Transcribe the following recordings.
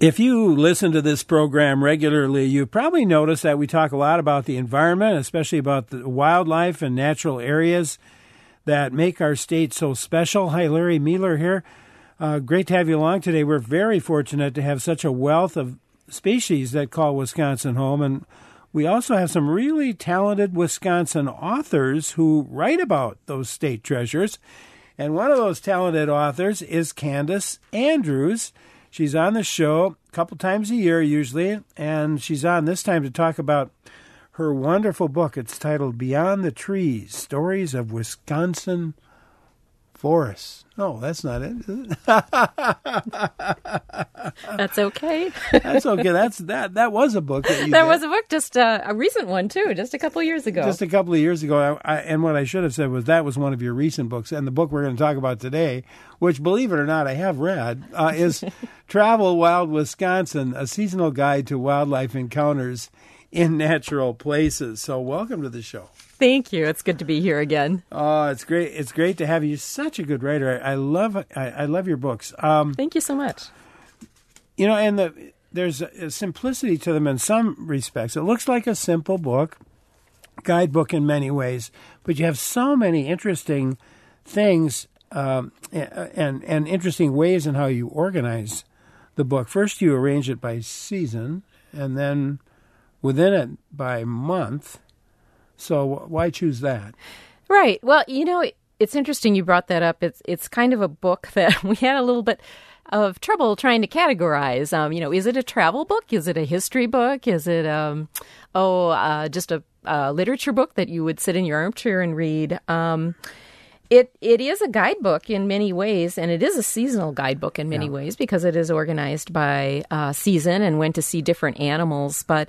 If you listen to this program regularly, you probably notice that we talk a lot about the environment, especially about the wildlife and natural areas that make our state so special. Hi, Larry Mueller here. Great to have you along today. We're very fortunate to have such a wealth of species that call Wisconsin home, and we also have some really talented Wisconsin authors who write about those state treasures. And one of those talented authors is Candace Andrews. She's on the show a couple times a year usually, and she's on this time to talk about her wonderful book. It's titled Beyond the Trees, Stories of Wisconsin Forests. Oh, that's not it, is it? That's okay. That's okay. That was a book that you That did. was a book, just a recent one, too, just a couple of years ago. Just a couple of years ago. And what I should have said was that was one of your recent books. And the book we're going to talk about today, which, believe it or not, I have read, is Travel Wild Wisconsin, a seasonal guide to wildlife encounters in natural places. So welcome to the show. Thank you. It's good to be here again. Oh, it's great. It's great to have you. You're such a good writer. I love your books. Thank you so much. You know, and there's a simplicity to them in some respects. It looks like a simple book, guidebook in many ways, but you have so many interesting things and interesting ways in how you organize the book. First, you arrange it by season, and then within it by month. So why choose that? Right. Well, you know, it's interesting you brought that up. It's kind of a book that we had a little bit of trouble trying to categorize. Is it a travel book? Is it a history book? Is it just a literature book that you would sit in your armchair and read? It is a guidebook in many ways, and it is a seasonal guidebook in many ways because it is organized by season and when to see different animals. But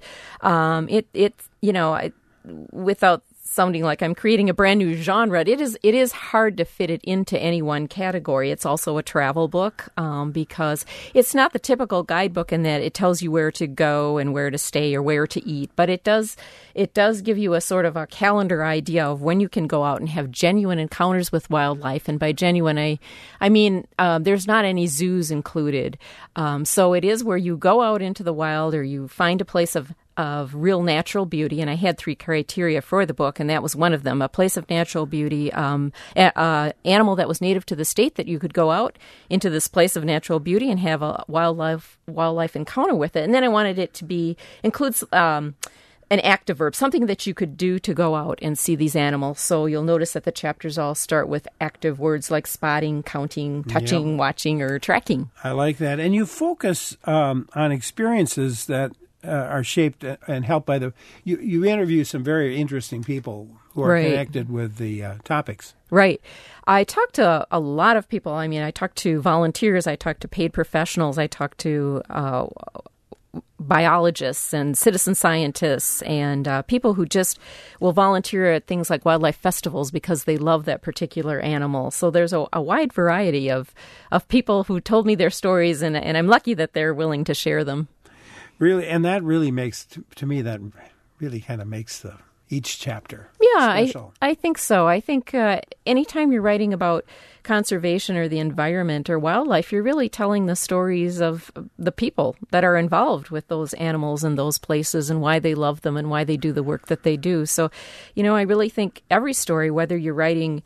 without sounding like I'm creating a brand new genre, it is hard to fit it into any one category. It's also a travel book because it's not the typical guidebook in that it tells you where to go and where to stay or where to eat, but it does give you a sort of a calendar idea of when you can go out and have genuine encounters with wildlife. And by genuine, I mean there's not any zoos included. So it is where you go out into the wild or you find a place of real natural beauty, and I had 3 criteria for the book, and that was one of them: a place of natural beauty, animal that was native to the state that you could go out into this place of natural beauty and have a wildlife encounter with it. And then I wanted it to includes an active verb, something that you could do to go out and see these animals. So you'll notice that the chapters all start with active words like spotting, counting, touching, watching, or tracking. I like that. And you focus on experiences that are shaped and helped by you interview some very interesting people who are connected with the topics. Right. I talked to a lot of people. I mean, I talked to volunteers, I talked to paid professionals, I talked to biologists and citizen scientists and people who just will volunteer at things like wildlife festivals because they love that particular animal. So there's a wide variety of people who told me their stories, and I'm lucky that they're willing to share them. Really, and that really makes, to me, that really kind of makes each chapter special. I think so. I think anytime you're writing about conservation or the environment or wildlife, you're really telling the stories of the people that are involved with those animals and those places and why they love them and why they do the work that they do. So, I really think every story, whether you're writing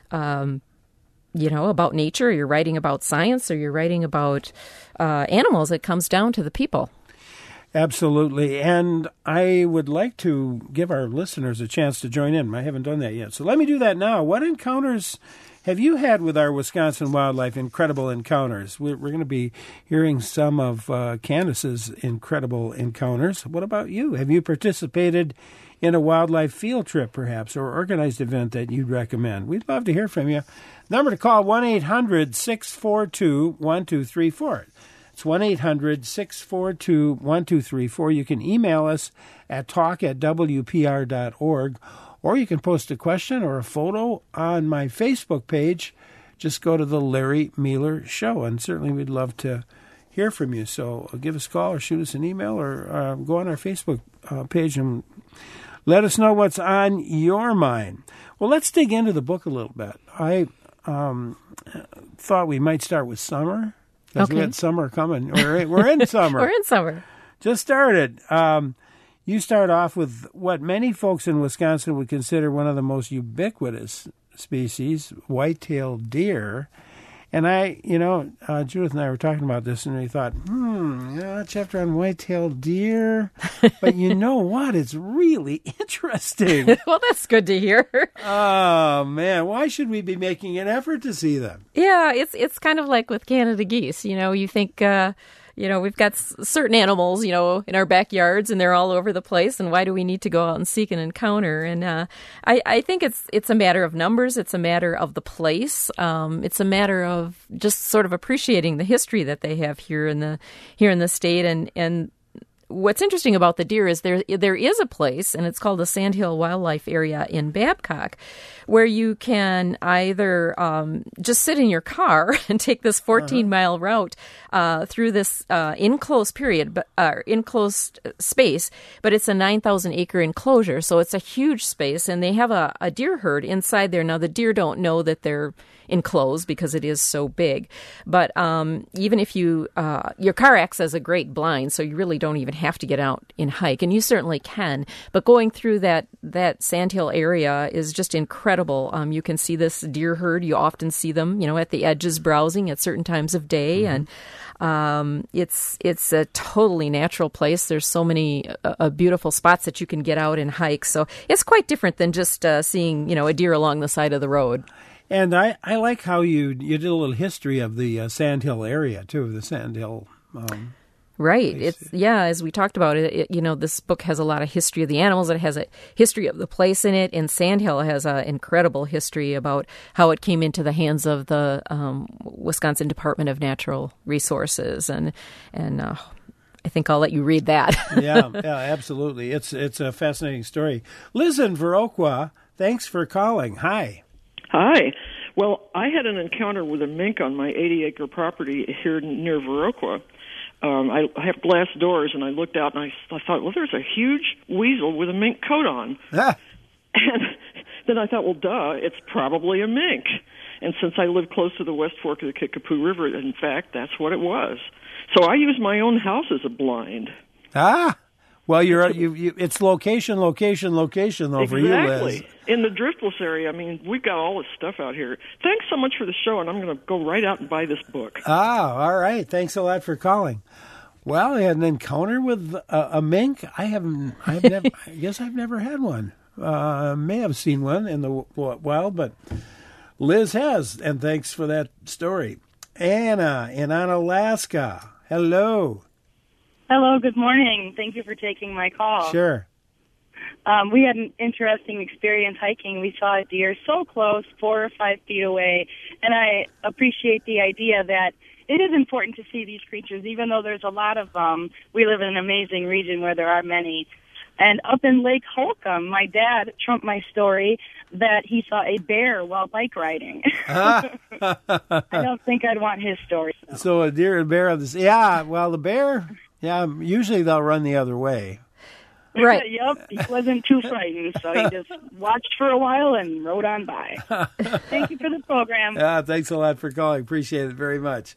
about nature, or you're writing about science, or you're writing about animals, it comes down to the people. Absolutely. And I would like to give our listeners a chance to join in. I haven't done that yet. So let me do that now. What encounters have you had with our Wisconsin wildlife? Incredible encounters. We're going to be hearing some of Candace's incredible encounters. What about you? Have you participated in a wildlife field trip, perhaps, or organized event that you'd recommend? We'd love to hear from you. Number to call, 1-800-642-1234. It's 1-800-642-1234. You can email us at talk@wpr.org, or you can post a question or a photo on my Facebook page. Just go to the Larry Mueller Show, and certainly we'd love to hear from you. So give us a call or shoot us an email or go on our Facebook page and let us know what's on your mind. Well, let's dig into the book a little bit. I thought we might start with summer. because we had summer coming. We're in summer. We're in summer. Just started. You start off with what many folks in Wisconsin would consider one of the most ubiquitous species, white-tailed deer. And Judith and I were talking about this, and we thought, a chapter on white-tailed deer. But you know what? It's really interesting. Well, that's good to hear. Oh, man. Why should we be making an effort to see them? Yeah, it's kind of like with Canada geese. You think... we've got certain animals, in our backyards, and they're all over the place. And why do we need to go out and seek an encounter? And I think it's a matter of numbers. It's a matter of the place. It's a matter of just sort of appreciating the history that they have here in the state. And what's interesting about the deer is there is a place, and it's called the Sandhill Wildlife Area in Babcock, where you can either just sit in your car and take this 14-mile route through this enclosed space, but it's a 9,000-acre enclosure, so it's a huge space, and they have a deer herd inside there. Now, the deer don't know that they're enclosed because it is so big, but even if your car acts as a great blind, so you really don't even have to get out and hike, and you certainly can, but going through that Sandhill area is just incredible. You can see this deer herd. You often see them, at the edges browsing at certain times of day, and it's a totally natural place. There's so many beautiful spots that you can get out and hike, so it's quite different than just seeing, a deer along the side of the road. And I like how you did a little history of the Sandhill area, too, the Sandhill. Right. As we talked about it, this book has a lot of history of the animals. It has a history of the place in it. And Sandhill has an incredible history about how it came into the hands of the Wisconsin Department of Natural Resources. And I think I'll let you read that. Yeah, absolutely. It's a fascinating story. Liz in Viroqua, thanks for calling. Hi. Hi. Well, I had an encounter with a mink on my 80-acre property here near Viroqua. I have glass doors, and I looked out, and I thought, well, there's a huge weasel with a mink coat on. Ah. And then I thought, well, duh, it's probably a mink. And since I live close to the West Fork of the Kickapoo River, in fact, that's what it was. So I use my own house as a blind. Ah. Well, it's location, though, exactly. for you, Liz. In the Driftless area, we've got all this stuff out here. Thanks so much for the show, and I'm going to go right out and buy this book. Ah, all right. Thanks a lot for calling. Well, I had an encounter with a mink. I guess I've never had one. May have seen one in the wild, but Liz has, and thanks for that story. Anna in Alaska. Hello. Hello, good morning. Thank you for taking my call. Sure. We had an interesting experience hiking. We saw a deer so close, 4 or 5 feet away, and I appreciate the idea that it is important to see these creatures, even though there's a lot of them. We live in an amazing region where there are many. And up in Lake Holcomb, my dad trumped my story that he saw a bear while bike riding. I don't think I'd want his story. So a deer and bear, the bear... Yeah, usually they'll run the other way. Right. Yep, he wasn't too frightened, so he just watched for a while and rode on by. Thank you for the program. Thanks a lot for calling. Appreciate it very much.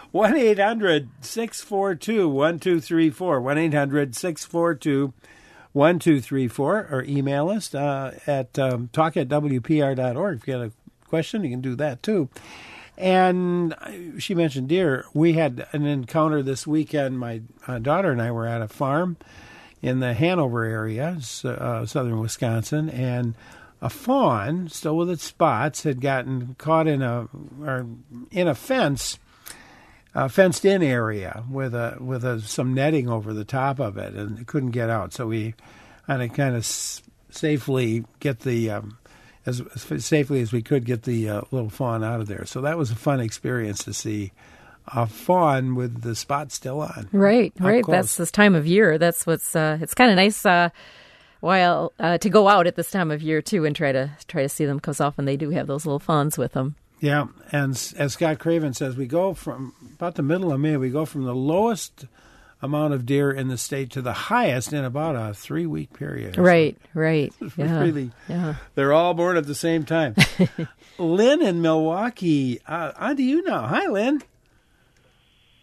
1-800-642-1234, 1-800-642-1234, or email us at talk@wpr.org. If you got a question, you can do that too. And she mentioned deer. We had an encounter this weekend. My daughter and I were at a farm in the Hanover area, southern Wisconsin, and a fawn, still with its spots, had gotten caught in a fence, fenced-in area with some netting over the top of it, and it couldn't get out. So we had to kind of safely get the as safely as we could get the little fawn out of there. So that was a fun experience to see a fawn with the spot still on. Right. That's this time of year. That's what's. It's kind of nice to go out at this time of year too and try to see them, because often they do have those little fawns with them. Yeah, and as Scott Craven says, we go from about the middle of May. We go from the lowest amount of deer in the state to the highest in about a 3-week period. Right. Really, they're all born at the same time. Lynn in Milwaukee, on to you now. Hi, Lynn.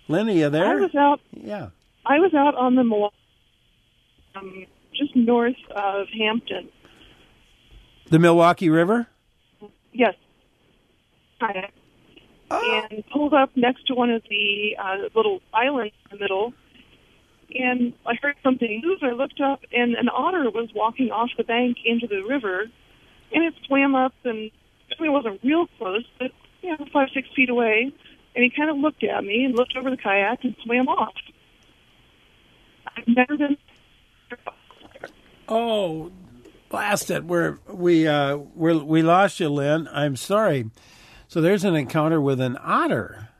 Lynn, are you there? I was out. Yeah. I was out on the Milwaukee, just north of Hampton. The Milwaukee River? Yes. Kayak. And pulled up next to one of the little islands in the middle. And I heard something move. I looked up, and an otter was walking off the bank into the river. And it swam up, and it wasn't real close, but 5-6 feet away. And he kind of looked at me and looked over the kayak and swam off. I've never been. Oh, blast it! We lost you, Lynn. I'm sorry. So there's an encounter with an otter.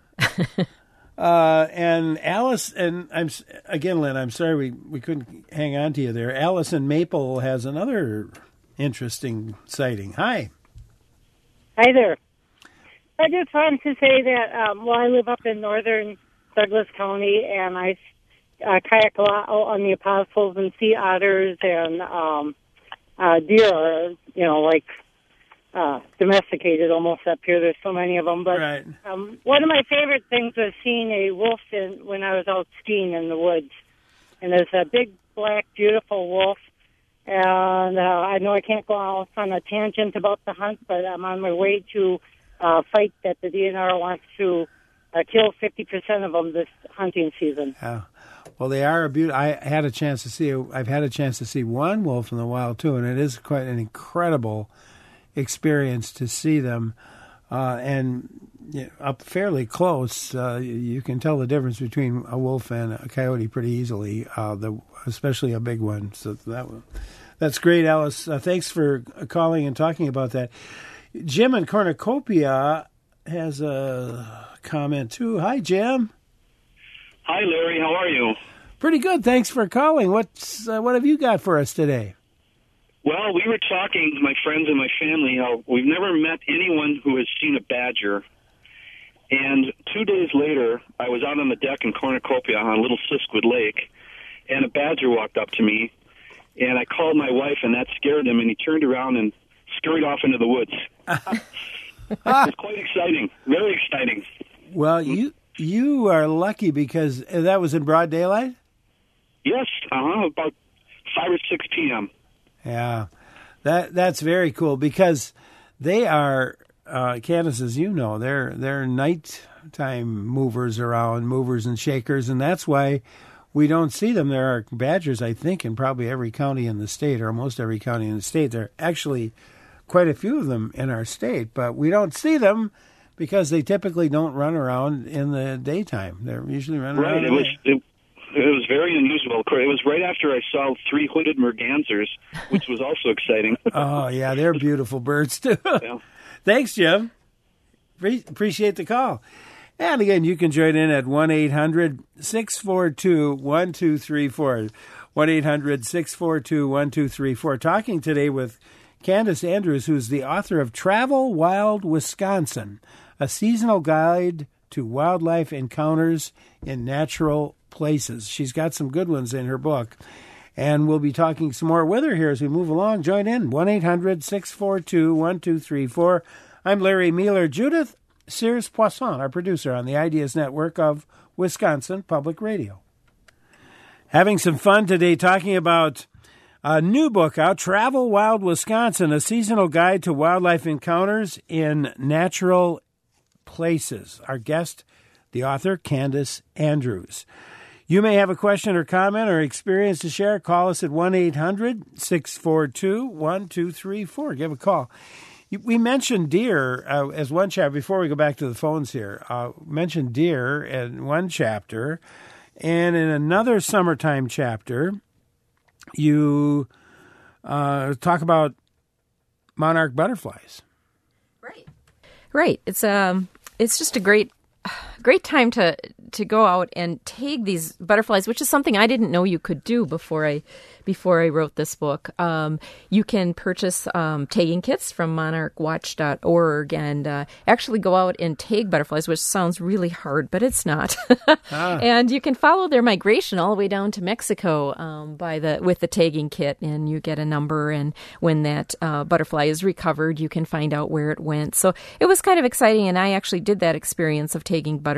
And Alice, and Lynn, I'm sorry we couldn't hang on to you there. Alice in Maple has another interesting sighting. Hi. Hi there. I just wanted to say that, I live up in northern Douglas County, and I kayak a lot out on the Apostles and see otters and deer, domesticated almost up here. There's so many of them. But right. One of my favorite things was seeing a wolf when I was out skiing in the woods. And there's a big, black, beautiful wolf. And I know I can't go off on a tangent about the hunt, but I'm on my way to fight that the DNR wants to kill 50% of them this hunting season. Yeah. Well, they are a beauty. I've had a chance to see one wolf in the wild too, and it is quite an incredible experience to see them. And up fairly close, you can tell the difference between a wolf and a coyote pretty easily. Especially a big one. So that's great, Alice. Thanks for calling and talking about that. Jim in Cornucopia has a comment too. Hi, Jim. Hi, Larry. How are you? Pretty good. Thanks for calling. What have you got for us today? Well, we were talking, my friends and my family, how we've never met anyone who has seen a badger. And 2 days later, I was out on the deck in Cornucopia on Little Siskwood Lake, and a badger walked up to me, and I called my wife, and that scared him, and he turned around and scurried off into the woods. It was quite exciting, very exciting. Well, you are lucky because that was in broad daylight? Yes, about 5 or 6 p.m. Yeah, that's very cool because they are, Candace, as you know, they're nighttime movers around, movers and shakers, and that's why we don't see them. There are badgers, I think, in probably every county in the state, or almost every county in the state. There are actually quite a few of them in our state, but we don't see them because they typically don't run around in the daytime. They're usually running around. Right. It was very unusual. It was right after I saw 3 hooded mergansers, which was also exciting. Oh, yeah, they're beautiful birds, too. Yeah. Thanks, Jim. Appreciate the call. And again, you can join in at 1-800-642-1234. 1-800-642-1234. Talking today with Candace Andrews, who's the author of Travel Wild Wisconsin, a seasonal guide to wildlife encounters in natural places. She's got some good ones in her book. And we'll be talking some more with her here as we move along. Join in, 1-800-642-1234. I'm Larry Mueller. Judith Sears Poisson, our producer on the Ideas Network of Wisconsin Public Radio. Having some fun today talking about a new book out, Travel Wild Wisconsin, a seasonal guide to wildlife encounters in natural places. Our guest, the author, Candace Andrews. You may have a question or comment or experience to share. Call us at 1-800-642-1234. Give a call. We mentioned deer as one chapter, before we go back to the phones here, mentioned deer in one chapter, and in another summertime chapter, you talk about monarch butterflies. Right. It's just a great time to go out and tag these butterflies, which is something I didn't know you could do before I wrote this book. You can purchase tagging kits from monarchwatch.org and actually go out and tag butterflies, which sounds really hard, but it's not. And you can follow their migration all the way down to Mexico with the tagging kit, and you get a number, and when that butterfly is recovered, you can find out where it went. So it was kind of exciting, and I actually did that experience of tagging butterflies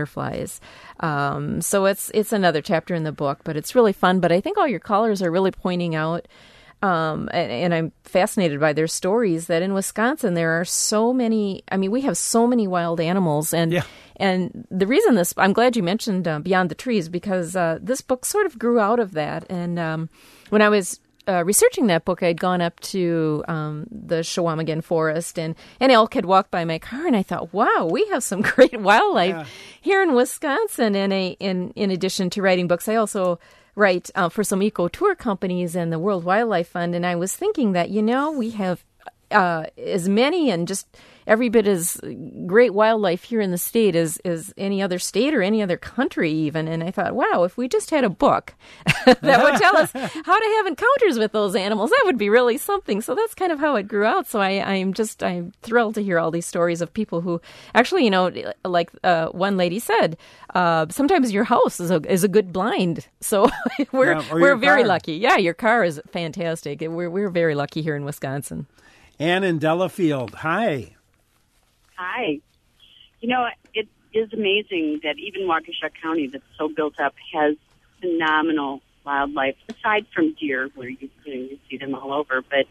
butterflies. So it's another chapter in the book, but it's really fun. But I think all your callers are really pointing out, and I'm fascinated by their stories, that in Wisconsin there are so many, we have so many wild animals. And the reason I'm glad you mentioned Beyond the Trees, because this book sort of grew out of that. And when I was researching that book, I'd gone up to the Chequamegon Forest, and elk had walked by my car, and I thought, wow, we have some great wildlife here in Wisconsin. And in addition to writing books, I also write for some eco-tour companies and the World Wildlife Fund, and I was thinking that, we have as many and just every bit as great wildlife here in the state as any other state or any other country even. And I thought, wow, if we just had a book that would tell us how to have encounters with those animals, that would be really something. So that's kind of how it grew out. So I'm thrilled to hear all these stories of people who actually, like one lady said, sometimes your house is a good blind. So we're very lucky. Yeah, your car is fantastic. We're very lucky here in Wisconsin. Ann in Delafield, hi. Hi. It is amazing that even Waukesha County, that's so built up, has phenomenal wildlife, aside from deer, where you see them all over. But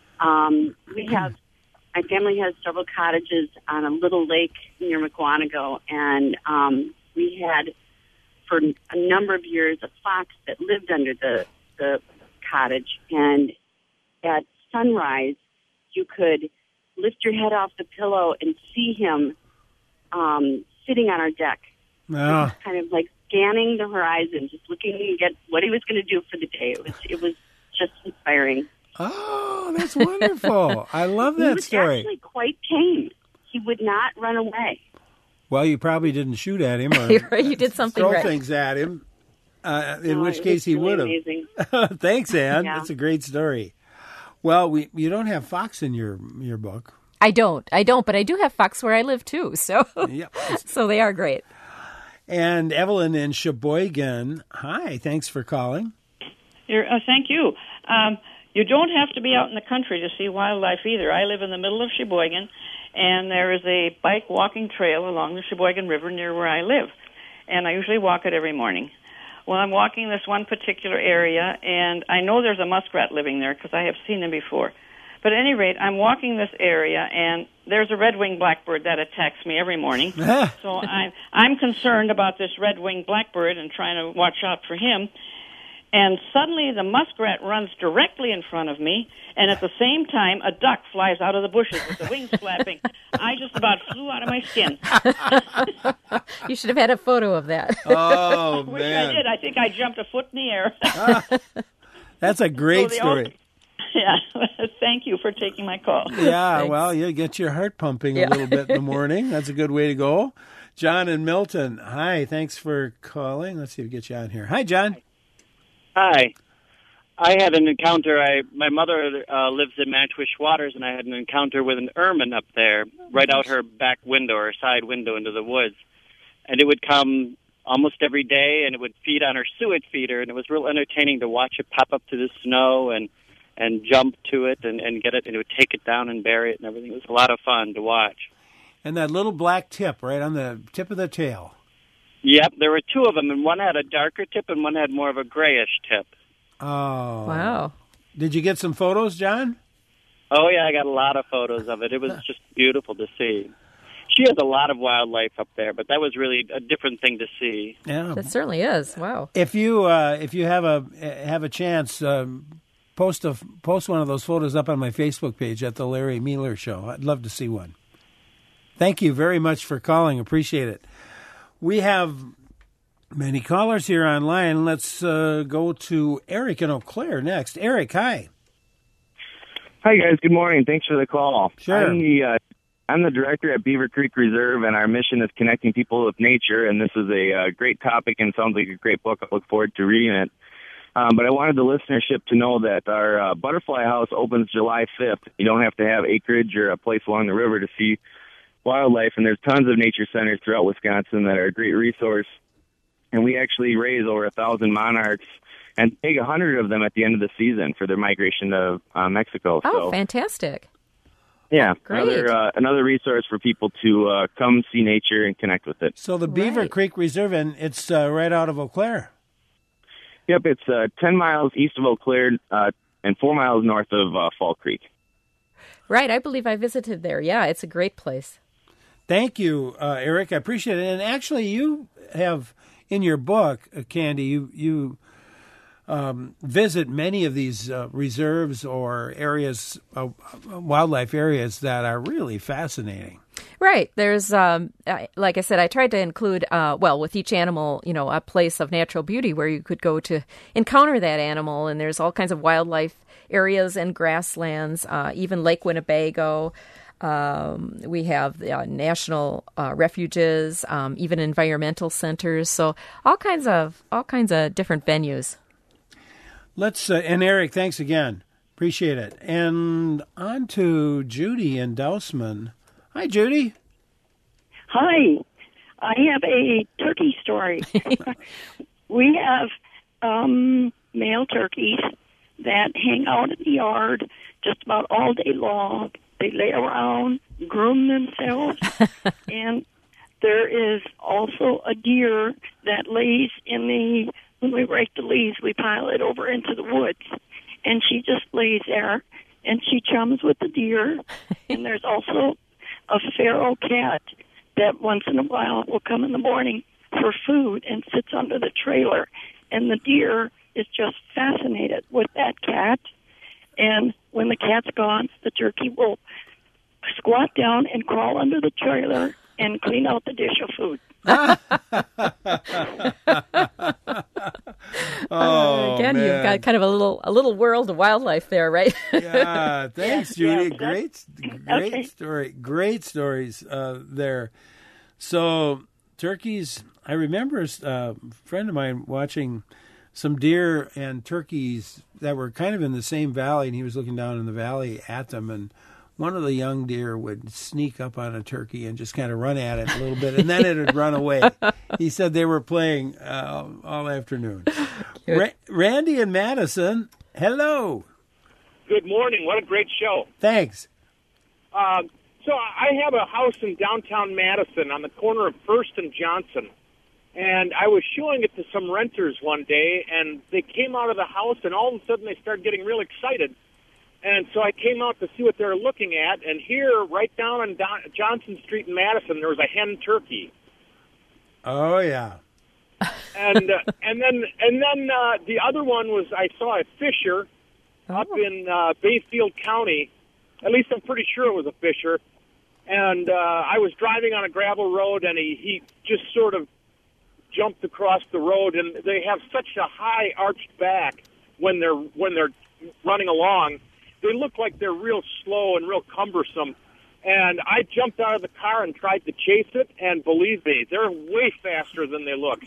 my family has several cottages on a little lake near McWanago, and we had, for a number of years, a fox that lived under the cottage. And at sunrise, you could lift your head off the pillow and see him sitting on our deck. Oh. Kind of like scanning the horizon, just looking at what he was going to do for the day. It was just inspiring. Oh, that's wonderful. I love that story. He was actually quite tame. He would not run away. Well, you probably didn't shoot at him or you did something throw right. things at him, in which case he would have. Amazing. Thanks, Ann. Yeah. That's a great story. Well, you don't have fox in your book. I don't, but I do have fox where I live too. So, so they are great. And Evelyn in Sheboygan, hi, thanks for calling. Thank you. You don't have to be out in the country to see wildlife either. I live in the middle of Sheboygan, and there is a bike walking trail along the Sheboygan River near where I live, and I usually walk it every morning. Well, I'm walking this one particular area, and I know there's a muskrat living there because I have seen them before. But at any rate, I'm walking this area, and there's a red-winged blackbird that attacks me every morning. So I'm concerned about this red-winged blackbird and trying to watch out for him. And suddenly the muskrat runs directly in front of me, and at the same time a duck flies out of the bushes with the wings flapping. I just about flew out of my skin. You should have had a photo of that. Oh, Which man. I did. I think I jumped a foot in the air. That's a great story. Yeah, thank you for taking my call. Yeah, Thanks. well, you get your heart pumping a little bit in the morning. That's a good way to go. John and Milton, hi, thanks for calling. Let's see if we get you on here. Hi, John. Hi. I had an encounter. My mother lives in Manchwish Waters, and I had an encounter with an ermine up there, right out her back window or side window into the woods. And it would come almost every day, and it would feed on her suet feeder, and it was real entertaining to watch it pop up to the snow and jump to it and get it, and it would take it down and bury it and everything. It was a lot of fun to watch. And that little black tip right on the tip of the tail. Yep, there were two of them, and one had a darker tip and one had more of a grayish tip. Oh. Wow. Did you get some photos, John? Oh, yeah, I got a lot of photos of it. It was just beautiful to see. She has a lot of wildlife up there, but that was really a different thing to see. Yeah. That certainly is. Wow. If you have a chance, post one of those photos up on my Facebook page at the Larry Mueller Show. I'd love to see one. Thank you very much for calling. Appreciate it. We have many callers here online. Let's go to Eric in Eau Claire next. Eric, hi. Hi, guys. Good morning. Thanks for the call. Sure. I'm the director at Beaver Creek Reserve, and our mission is connecting people with nature, and this is a great topic and sounds like a great book. I look forward to reading it. But I wanted the listenership to know that our butterfly house opens July 5th. You don't have to have acreage or a place along the river to see wildlife, and there's tons of nature centers throughout Wisconsin that are a great resource. And we actually raise over 1,000 monarchs and take 100 of them at the end of the season for their migration to Mexico. Oh, fantastic. Yeah, Great. another resource for people to come see nature and connect with it. So the Beaver Creek Reserve, and it's right out of Eau Claire. Yep, it's 10 miles east of Eau Claire and 4 miles north of Fall Creek. Right, I believe I visited there. Yeah, it's a great place. Thank you, Eric. I appreciate it. And actually, you have in your book, Candy, you visit many of these reserves or areas, wildlife areas that are really fascinating. Right. There's, like I said, I tried to include, with each animal, a place of natural beauty where you could go to encounter that animal. And there's all kinds of wildlife areas and grasslands, even Lake Winnebago. We have national refuges, even environmental centers. So all kinds of different venues. And Eric, thanks again. Appreciate it. And on to Judy in Dousman. Hi, Judy. Hi. I have a turkey story. We have male turkeys that hang out in the yard just about all day long. They lay around, groom themselves, and there is also a deer that lays when we rake the leaves, we pile it over into the woods, and she just lays there, and she chums with the deer, and there's also a feral cat that once in a while will come in the morning for food and sits under the trailer, and the deer is just fascinated with that cat, and when the cat's gone, the turkey will squat down and crawl under the trailer and clean out the dish of food. Again, man. You've got kind of a little world of wildlife there, right? Yeah, thanks, Judy. Okay. Story. Great stories there. So turkeys, I remember a friend of mine watching some deer and turkeys that were kind of in the same valley, and he was looking down in the valley at them, and one of the young deer would sneak up on a turkey and just kind of run at it a little bit, and then it would run away. He said they were playing all afternoon. Randy and Madison, hello. Good morning. What a great show. Thanks. So I have a house in downtown Madison on the corner of First and Johnson, and I was showing it to some renters one day, and they came out of the house, and all of a sudden they started getting real excited. And so I came out to see what they were looking at, and here, right down on Johnson Street in Madison, there was a hen turkey. Oh yeah. And then the other one was I saw a fisher up in Bayfield County. At least I'm pretty sure it was a fisher. And I was driving on a gravel road, and he just sort of jumped across the road, and they have such a high arched back when they're running along. They look like they're real slow and real cumbersome. And I jumped out of the car and tried to chase it, and believe me, they're way faster than they look.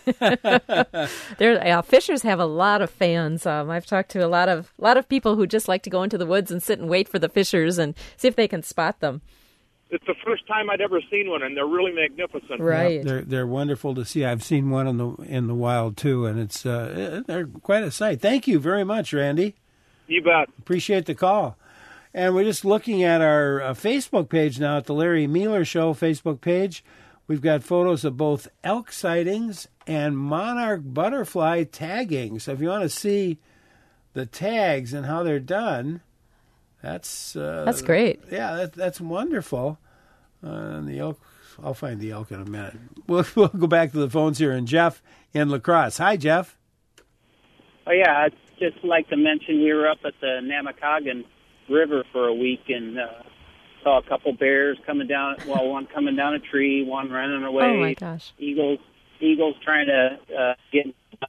Fishers have a lot of fans. I've talked to a lot of people who just like to go into the woods and sit and wait for the fishers and see if they can spot them. It's the first time I'd ever seen one, and they're really magnificent. Right, they're wonderful to see. I've seen one in the wild too, and it's they're quite a sight. Thank you very much, Randy. You bet. Appreciate the call. And we're just looking at our Facebook page now, at the Larry Mealer Show Facebook page. We've got photos of both elk sightings and monarch butterfly tagging. So if you want to see the tags and how they're done, that's great. Yeah, that's wonderful. And the elk, I'll find the elk in a minute. We'll go back to the phones here. And Jeff in La Crosse. Hi, Jeff. Oh, yeah, I'd just like to mention we were up at the Namakagon River for a week and saw a couple bears coming down. Well, one coming down a tree, one running away. Oh my gosh! Eagles trying to get.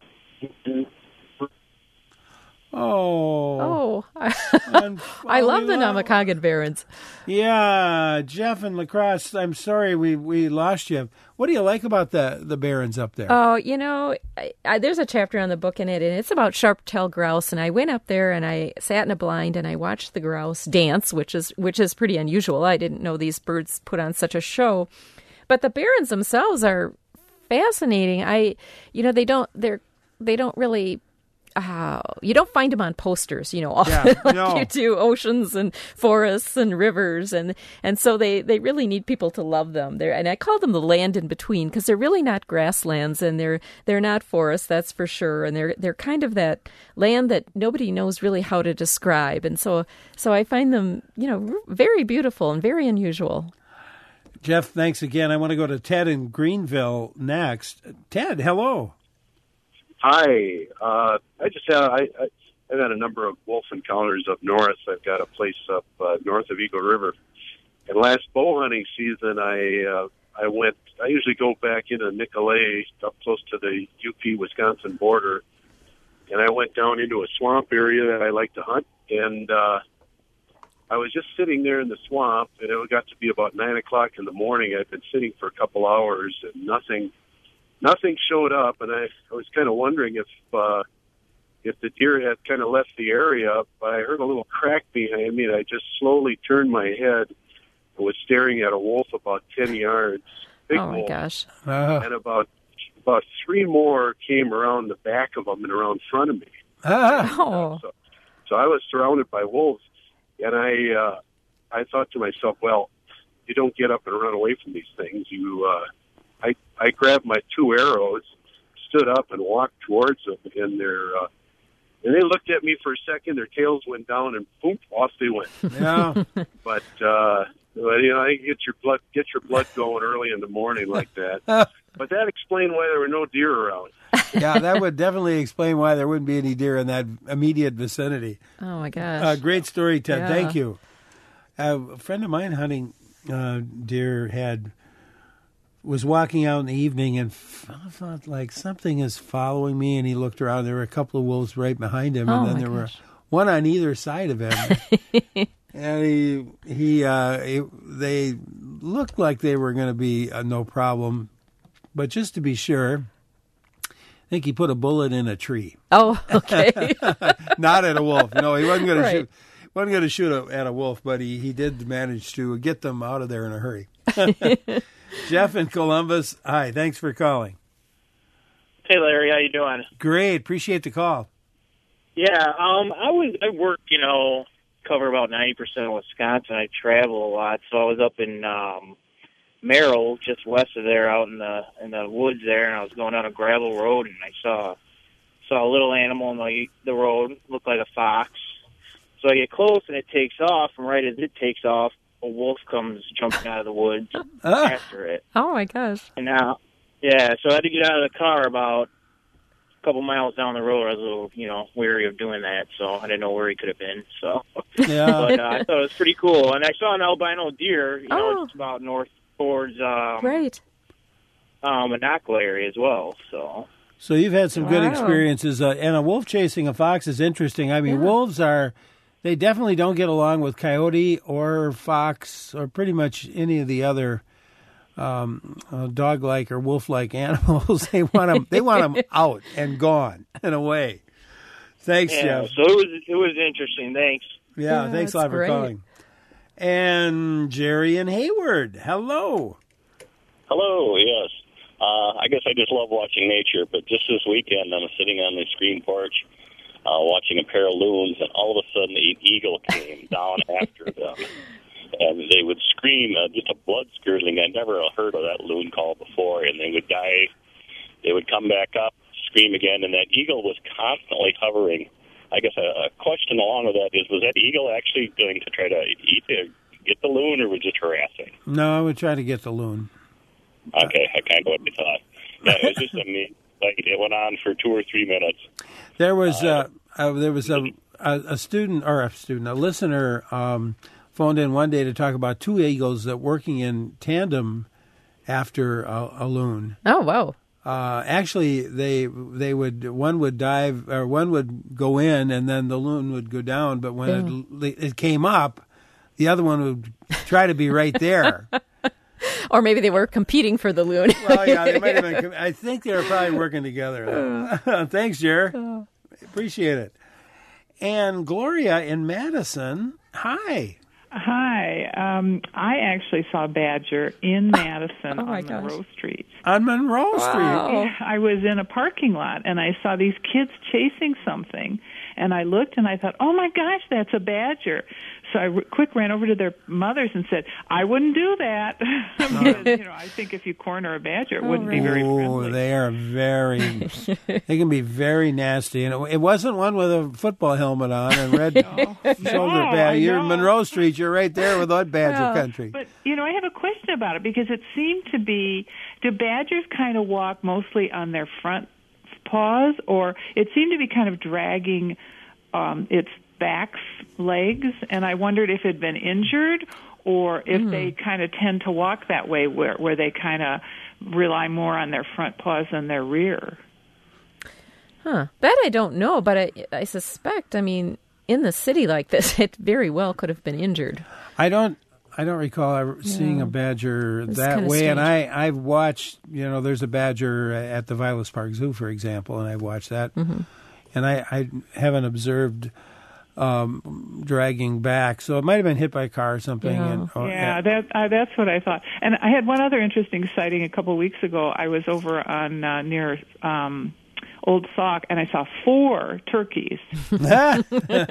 Oh! I love the Namakagon Barrens. Yeah, Jeff and La Crosse. I'm sorry we lost you. What do you like about the Barrens up there? Oh, there's a chapter on the book in it, and it's about sharp-tailed grouse. And I went up there and I sat in a blind and I watched the grouse dance, which is pretty unusual. I didn't know these birds put on such a show, but the Barrens themselves are fascinating. They don't really you don't find them on posters, often like you do oceans and forests and rivers, and so they really need people to love them. And I call them the land in between because they're really not grasslands and they're not forests, that's for sure, and they're kind of that land that nobody knows really how to describe, and so I find them very beautiful and very unusual. Jeff, thanks again. I want to go to Ted in Greenville next. Ted, hello. Hi. I've had a number of wolf encounters up north. I've got a place up north of Eagle River. And last bow hunting season, I usually go back into Nicolet, up close to the UP-Wisconsin border. And I went down into a swamp area that I like to hunt. And I was just sitting there in the swamp, and it got to be about 9 o'clock in the morning. I'd been sitting for a couple hours, and nothing showed up. And I was kind of wondering if the deer had kind of left the area. But I heard a little crack behind me, and I just slowly turned my head and was staring at a wolf about 10 yards. Big oh, my wolf. gosh. And about 3 more came around the back of them and around front of me. Oh. So I was surrounded by wolves. And I thought to myself, well, you don't get up and run away from these things. I grabbed my 2 arrows, stood up, and walked towards them. And they looked at me for a second. Their tails went down, and boom, off they went. Yeah. But I get your blood going early in the morning like that. But that explained why there were no deer around. Yeah, that would definitely explain why there wouldn't be any deer in that immediate vicinity. Oh, my gosh. Great story, Ted. Yeah. Thank you. A friend of mine hunting deer was walking out in the evening and felt like something is following me, and he looked around. There were a couple of wolves right behind him, and then there were one on either side of him. And they looked like they were going to be no problem. But just to be sure, I think he put a bullet in a tree. Oh, okay. Not at a wolf. No, he wasn't going to shoot. Wasn't going to shoot at a wolf, but he did manage to get them out of there in a hurry. Jeff in Columbus, hi. Thanks for calling. Hey, Larry, how you doing? Great. Appreciate the call. Yeah, I work, cover about 90% of Wisconsin. I travel a lot, so I was up in Merrill, just west of there, out in the woods there, and I was going down a gravel road, and I saw a little animal on the road, looked like a fox. So I get close, and it takes off, and right as it takes off, a wolf comes jumping out of the woods after it. Oh, my gosh. And now, so I had to get out of the car about a couple miles down the road. I was a little, wary of doing that, so I didn't know where he could have been. So, yeah. But I thought it was pretty cool. And I saw an albino deer, just about north towards Monaco area as well. So you've had some good experiences, and a wolf chasing a fox is interesting. I mean, wolves they definitely don't get along with coyote or fox or pretty much any of the other dog-like or wolf-like animals. They want them out and gone and away. Thanks, Jeff. So it was interesting. Thanks. Yeah, thanks a lot for calling. And Jerry in Hayward, hello. Hello, yes. I guess I just love watching nature, but just this weekend I'm sitting on the screen porch watching a pair of loons, and all of a sudden an eagle came down after them. And they would scream, just a blood-curdling. I never heard of that loon call before, and they would dive. They would come back up, scream again, and that eagle was constantly hovering. I guess a question along with that is, was that eagle actually going to try to get the loon, or was it just harassing? No, I would try to get the loon. Okay, I kind of what I thought. Yeah, it was just it went on for 2 or 3 minutes. There was a listener phoned in one day to talk about 2 eagles that working in tandem after a loon. Oh, wow. Actually, one would dive, or one would go in, and then the loon would go down. But when it came up, the other one would try to be right there. Or maybe they were competing for the loon. Well, yeah, they might have been. I think they were probably working together. Thanks, Jer. Appreciate it. And Gloria in Madison, hi. Hi. I actually saw a badger in Madison on Monroe Street. On Monroe Street? Yeah, I was in a parking lot, and I saw these kids chasing something, and I looked, and I thought, oh, my gosh, that's a badger. So I quick ran over to their mothers and said, I wouldn't do that. Because, I think if you corner a badger, it wouldn't be very friendly. They are they can be very nasty. And it wasn't one with a football helmet on and red shoulder pad. You're in Monroe Street. You're right there with that badger country. But, I have a question about it because it seemed to be, do badgers kind of walk mostly on their front paws, or it seemed to be kind of dragging its back legs, and I wondered if it had been injured or if they kind of tend to walk that way where they kind of rely more on their front paws than their rear. That I don't know, but I suspect, in the city like this, it very well could have been injured. I don't recall ever seeing a badger that way, and I've watched, there's a badger at the Vilas Park Zoo, for example, and I've watched that, and I haven't observed dragging back, so it might have been hit by a car or something. That's what I thought. And I had one other interesting sighting a couple of weeks ago. I was over on near Old Sauk, and I saw 4 turkeys. And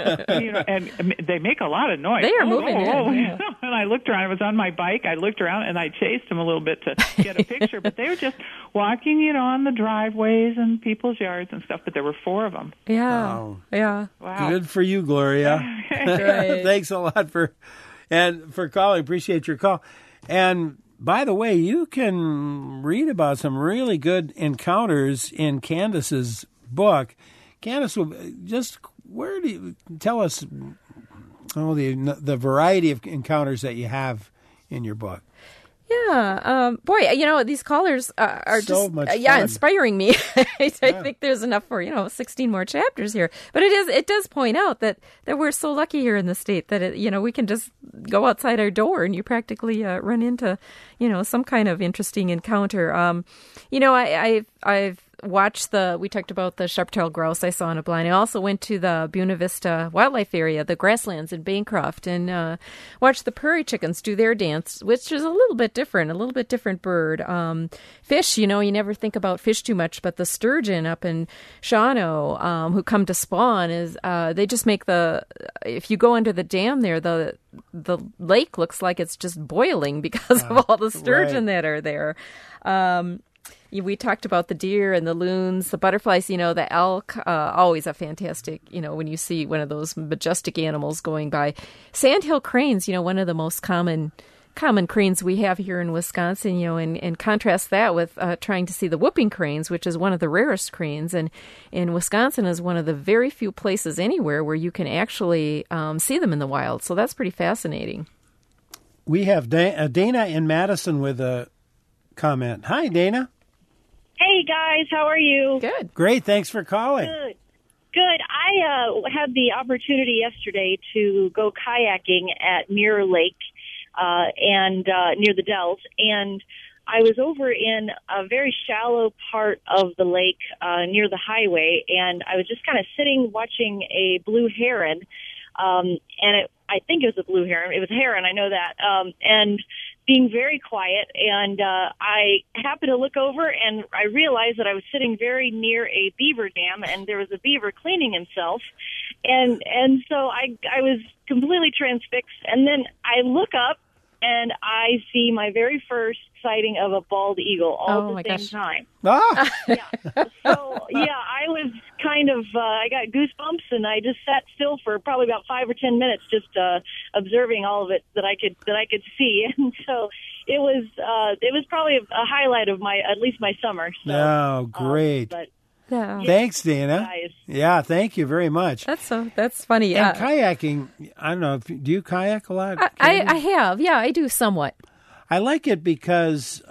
they make a lot of noise. They are moving. And I looked around. I was on my bike. I looked around, and I chased them a little bit to get a picture. But they were just walking, on the driveways and people's yards and stuff. But there were 4 of them. Yeah. Wow. Yeah. Wow. Good for you, Gloria. Thanks a lot for calling. Appreciate your call. And by the way, you can read about some really good encounters in Candace's book. Candace, where do you tell us the variety of encounters that you have in your book? Yeah, boy, these callers are so just much fun. Inspiring me. I think there's enough for 16 more chapters here. But it does point out that we're so lucky here in the state that we can just go outside our door and you practically run into some kind of interesting encounter. I've watched we talked about the sharp-tailed grouse I saw in a blind. I also went to the Buena Vista Wildlife Area, the grasslands in Bancroft, and watched the prairie chickens do their dance, which is a little bit different bird. Fish, you never think about fish too much, but the sturgeon up in Shawano, who come to spawn, is they just make if you go under the dam there, the lake looks like it's just boiling because of all the sturgeon that are there. We talked about the deer and the loons, the butterflies, the elk, always a fantastic, when you see one of those majestic animals going by. Sandhill cranes, one of the most common cranes we have here in Wisconsin, and contrast that with trying to see the whooping cranes, which is one of the rarest cranes. And in Wisconsin is one of the very few places anywhere where you can actually see them in the wild. So that's pretty fascinating. We have Dana in Madison with a comment. Hi, Dana. Hey, guys. How are you? Good. Great. Thanks for calling. Good. I had the opportunity yesterday to go kayaking at Mirror Lake and near the Dells, and I was over in a very shallow part of the lake near the highway, and I was just kind of sitting watching a blue heron, and I think it was a blue heron. It was a heron, I know that, and being very quiet, and I happened to look over, and I realized that I was sitting very near a beaver dam, and there was a beaver cleaning himself, and so I was completely transfixed, and then I look up, and I see my very first sighting of a bald eagle all at the same time. Ah! So, I was kind of, I got goosebumps, and I just sat still for probably about 5 or 10 minutes just observing all of it that I could see. And so it was probably a highlight of at least my summer. So, oh, great. Thanks, Dana. Guys. Yeah, thank you very much. That's funny. And kayaking, I don't know, do you kayak a lot? I have. Yeah, I do somewhat. I like it because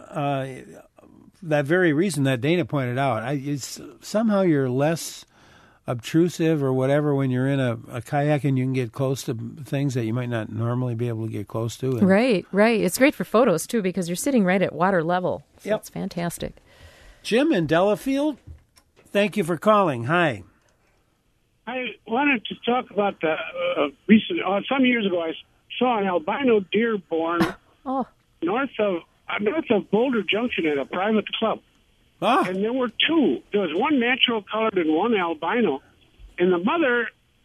that very reason that Dana pointed out. Somehow you're less obtrusive or whatever when you're in a kayak and you can get close to things that you might not normally be able to get close to. Right. It's great for photos, too, because you're sitting right at water level. So it's fantastic. Jim in Delafield, thank you for calling. Hi. I wanted to talk about the recent. Some years ago, I saw an albino deer born north of Boulder Junction at a private club. And there were two. There was one natural colored and one albino. And the mother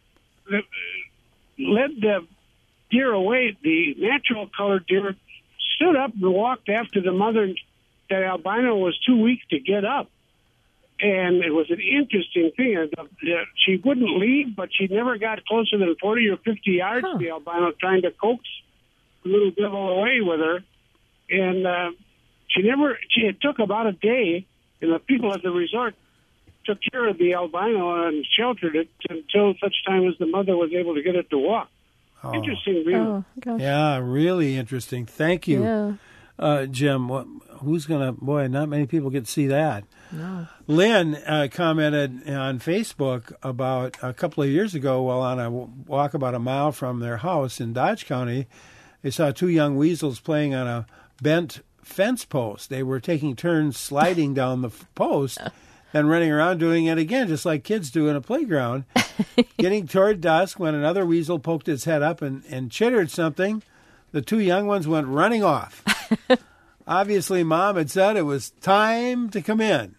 led the deer away. The natural colored deer stood up and walked after the mother. That albino was too weak to get up. And it was an interesting thing. She wouldn't leave, but she never got closer than 40 or 50 yards. The albino trying to coax the little devil away with her. And it took about a day, and the people at the resort took care of the albino and sheltered it until such time as the mother was able to get it to walk. Interesting, really. Yeah, really interesting. Thank you, Jim. Who's going to, boy, not many people get to see that. No. Lynn commented on Facebook about a couple of years ago while on a walk about a mile from their house in Dodge County, they saw two young weasels playing on a bent fence post. They were taking turns sliding down the post and running around doing it again, just like kids do in a playground. Getting toward dusk when another weasel poked its head up and chittered something, the two young ones went running off. Obviously, Mom had said it was time to come in.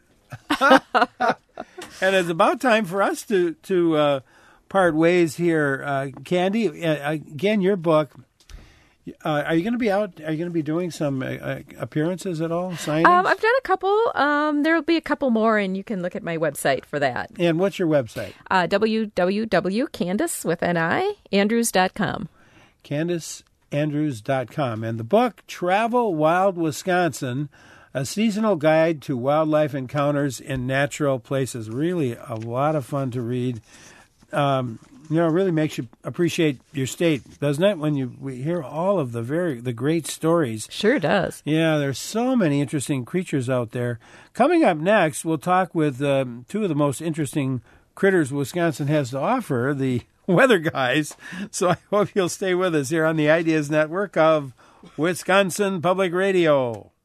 And it's about time for us to part ways here. Candy, again, your book. Are you going to be out? Are you going to be doing some appearances at all? Signings? I've done a couple. There will be a couple more, and you can look at my website for that. And what's your website? www.CandiceWithNIAndrews.com. CandiceAndrews.com. And the book, Travel Wild Wisconsin, a seasonal guide to wildlife encounters in natural places. Really a lot of fun to read. It really makes you appreciate your state, doesn't it? When we hear all of the great stories. Sure does. Yeah, there's so many interesting creatures out there. Coming up next, we'll talk with two of the most interesting critters Wisconsin has to offer, the weather guys. So I hope you'll stay with us here on the Ideas Network of Wisconsin Public Radio.